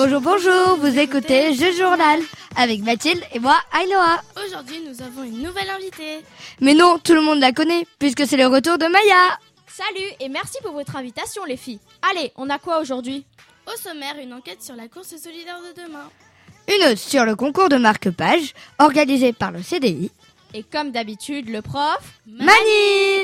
Bonjour, vous écoutez Jeu Journal avec Mathilde et moi, Ailoa. Aujourd'hui, nous avons une nouvelle invitée. Mais non, tout le monde la connaît puisque c'est le retour de Maya. Salut et merci pour votre invitation les filles. Allez, on a quoi aujourd'hui ? Au sommaire, une enquête sur la course solidaire de demain. Une sur le concours de marque-page organisé par le CDI. Et comme d'habitude, le prof... Mani.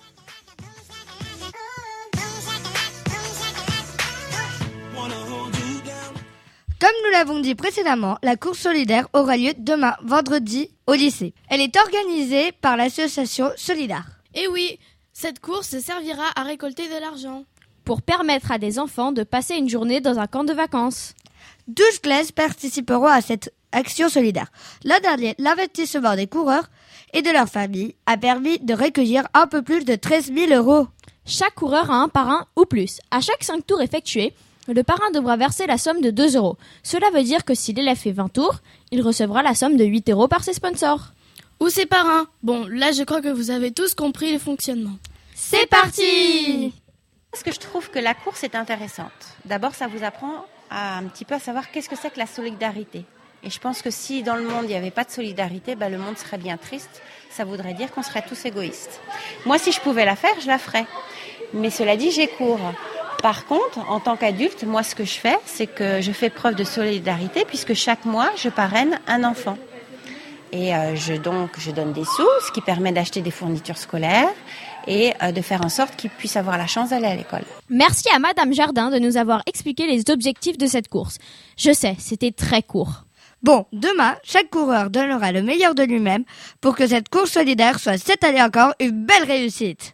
Comme nous l'avons dit précédemment, la course solidaire aura lieu demain, vendredi, au lycée. Elle est organisée par l'association Solidar. Et oui, cette course servira à récolter de l'argent. Pour permettre à des enfants de passer une journée dans un camp de vacances. 12 classes participeront à cette action solidaire. L'an dernier, l'investissement des coureurs et de leurs familles a permis de recueillir un peu plus de 13 000 euros. Chaque coureur a un parrain ou plus. À chaque 5 tours effectués, le parrain devra verser la somme de 2 euros. Cela veut dire que si l'élève fait 20 tours, il recevra la somme de 8 euros par ses sponsors. Ou ses parrains. Bon, là je crois que vous avez tous compris le fonctionnement. C'est parti! Parce que je trouve que la course est intéressante. D'abord, ça vous apprend un petit peu à savoir qu'est-ce que c'est que la solidarité. Et je pense que si dans le monde il n'y avait pas de solidarité, le monde serait bien triste. Ça voudrait dire qu'on serait tous égoïstes. Moi, si je pouvais la faire, je la ferais. Mais cela dit, j'ai cours. Par contre, en tant qu'adulte, moi, ce que je fais, c'est que je fais preuve de solidarité puisque chaque mois, je parraine un enfant. Et je donne des sous, ce qui permet d'acheter des fournitures scolaires et de faire en sorte qu'ils puissent avoir la chance d'aller à l'école. Merci à Madame Jardin de nous avoir expliqué les objectifs de cette course. Je sais, c'était très court. Bon, demain, chaque coureur donnera le meilleur de lui-même pour que cette course solidaire soit cette année encore une belle réussite.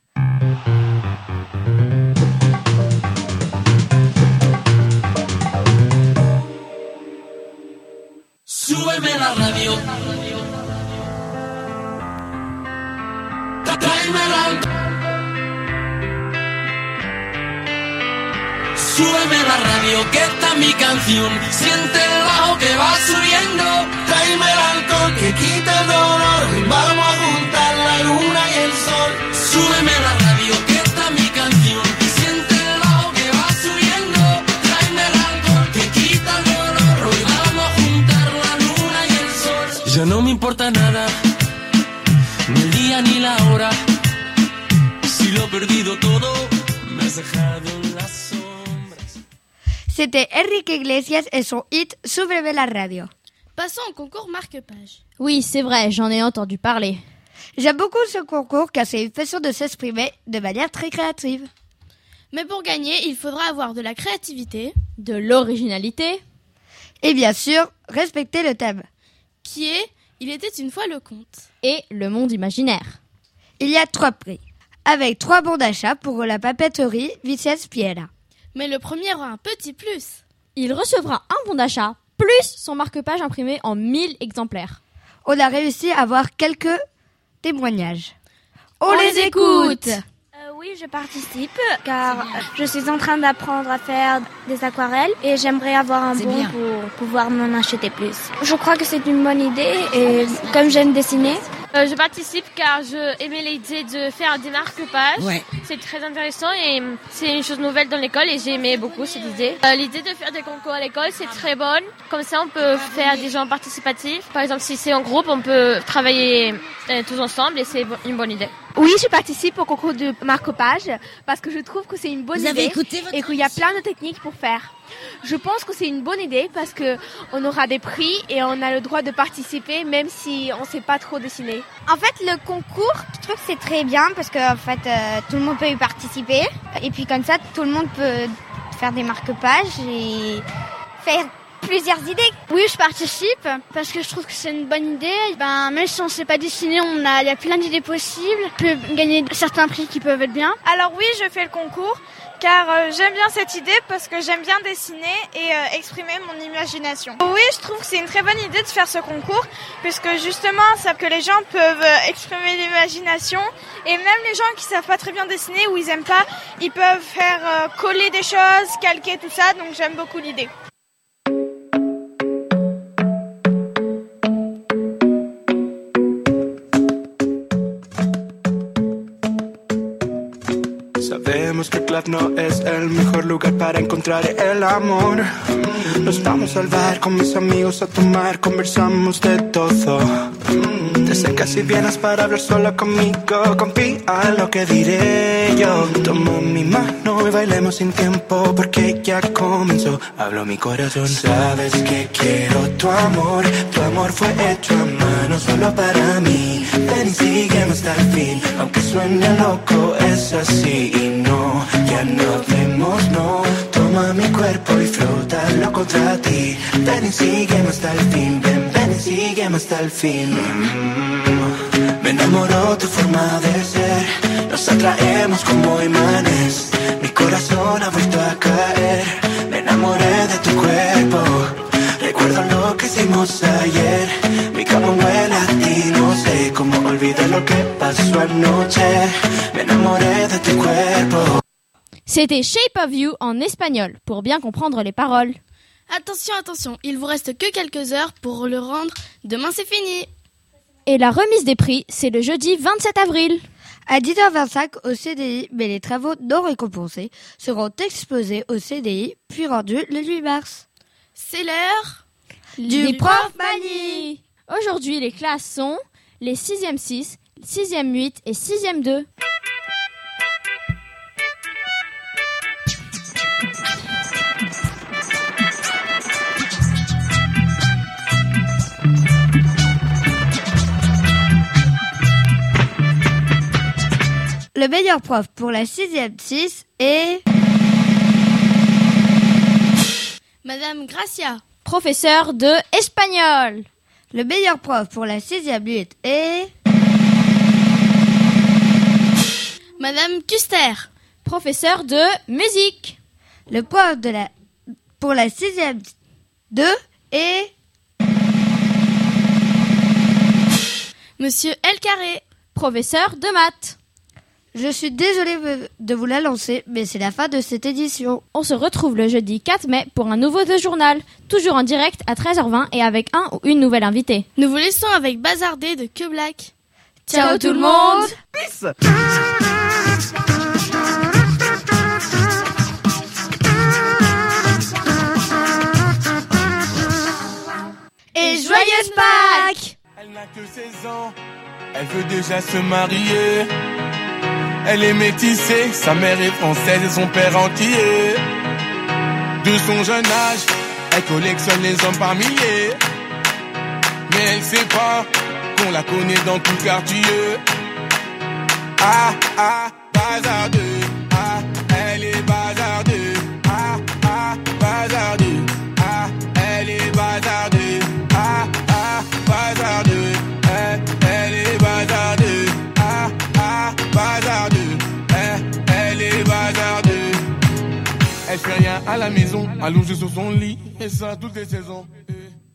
Súbeme la radio. Tráemela. Súbeme la radio, que esta es mi canción. Siente el bajo que va subiendo. Tráeme el alcohol que quita el dolor. Vamos a juntar la luna y el sol. Súbeme la radio, que esta es mi canción. Siente el bajo que va subiendo. Tráeme el alcohol que quita el dolor. Hoy vamos a juntar la luna y el sol. Ya no me importa nada, ni el día ni la hora. Si lo he perdido todo, me has dejado en la sombra. C'était Enrique Iglesias et son hit « Súbeme la radio ». Passons au concours marque-page. Oui, c'est vrai, j'en ai entendu parler. J'aime beaucoup ce concours car c'est une façon de s'exprimer de manière très créative. Mais pour gagner, il faudra avoir de la créativité, de l'originalité et bien sûr, respecter le thème. Qui est « Il était une fois le conte ». Et le monde imaginaire. Il y a 3 prix, avec 3 bons d'achat pour la papeterie Vicente Piera. Mais le premier aura un petit plus. Il recevra un bon d'achat, plus son marque-page imprimé en 1000 exemplaires. On a réussi à avoir quelques témoignages. On les écoute. Oui, je participe car je suis en train d'apprendre à faire des aquarelles et j'aimerais avoir un bon pour pouvoir m'en acheter plus. Je crois que c'est une bonne idée et comme j'aime dessiner. Je participe car je aimais l'idée de faire des marque-pages. Ouais. C'est très intéressant et c'est une chose nouvelle dans l'école et j'aimais beaucoup cette idée. L'idée de faire des concours à l'école, c'est très bonne. Comme ça, on peut faire des gens participatifs. Par exemple, si c'est en groupe, on peut travailler tous ensemble et c'est une bonne idée. Oui, je participe au concours de marque-page parce que je trouve que c'est une bonne idée et qu'il y a plein de techniques pour faire. Je pense que c'est une bonne idée parce que on aura des prix et on a le droit de participer même si on sait pas trop dessiner. En fait, le concours, je trouve que c'est très bien parce que en fait, tout le monde peut y participer et puis comme ça, tout le monde peut faire des marque-pages et faire plusieurs idées. Oui, je participe parce que je trouve que c'est une bonne idée. Même si on ne sait pas dessiner, il y a plein d'idées possibles. On peut gagner certains prix qui peuvent être bien. Alors oui, je fais le concours car j'aime bien cette idée parce que j'aime bien dessiner et exprimer mon imagination. Oui, je trouve que c'est une très bonne idée de faire ce concours puisque justement, ça que les gens peuvent exprimer l'imagination et même les gens qui savent pas très bien dessiner ou ils aiment pas, ils peuvent faire coller des choses, calquer tout ça. Donc j'aime beaucoup l'idée. Sabemos que club no es el mejor lugar para encontrar el amor. Nos vamos al bar con mis amigos a tomar, conversamos de todo. Te acercas y vienes para hablar solo conmigo, confía en lo que diré yo. Toma mi mano y bailemos sin tiempo porque ya comenzó. Hablo mi corazón. Sabes que quiero tu amor fue hecho a mano solo para mí. Ven y sígueme hasta el fin, aunque suene loco es así. Y no, ya no vemos, no. Toma mi cuerpo y frótalo contra ti. Ven y sígueme hasta el fin, ven y sígueme hasta el fin. Me enamoró tu forma de ser, nos atraemos como imanes. Mi corazón ha vuelto a caer, me enamoré de tu cuerpo. Recuerdo lo que hicimos ayer, mi cama huele a ti, no sé cómo olvidar lo que pasó anoche. Me enamoré de tu cuerpo. C'était Shape of You en espagnol, pour bien comprendre les paroles. Attention, il vous reste que quelques heures pour le rendre. Demain, c'est fini. Et la remise des prix, c'est le jeudi 27 avril. À 10h25 au CDI, mais les travaux non récompensés seront exposés au CDI, puis rendus le 8 mars. C'est l'heure du prof Mani. Aujourd'hui, les classes sont les 6e 6, 6e 8 et 6e 2. Le meilleur prof pour la 6e 6 est... Madame Gracia, professeur de espagnol. Le meilleur prof pour la 6e 8 est... Madame Custer, professeur de musique. Le prof pour la 6e 2 est... Monsieur El Carré, professeur de maths. Je suis désolée de vous la lancer, mais c'est la fin de cette édition. On se retrouve le jeudi 4 mai pour un nouveau The Journal, toujours en direct à 13h20 et avec un ou une nouvelle invitée. Nous vous laissons avec Bazardé de Que Black. Ciao tout le monde. Peace. Et joyeuse Pâques. Elle n'a que 16 ans, elle veut déjà se marier. Elle est métissée, sa mère est française et son père antillais. De son jeune âge, elle collectionne les hommes par milliers. Mais elle sait pas qu'on la connaît dans tout quartier. Ah, ah, bazardeux. Ah, elle est bazardeux. Ah, ah, bazardeux. Ah, elle est bazardeux. Ah, ah, bazardeux. Elle est bazardeux. Ah, ah, bazardeux. Elle est bazardeux. Elle fait rien à la maison, allongée sur son lit, et ça toutes les saisons.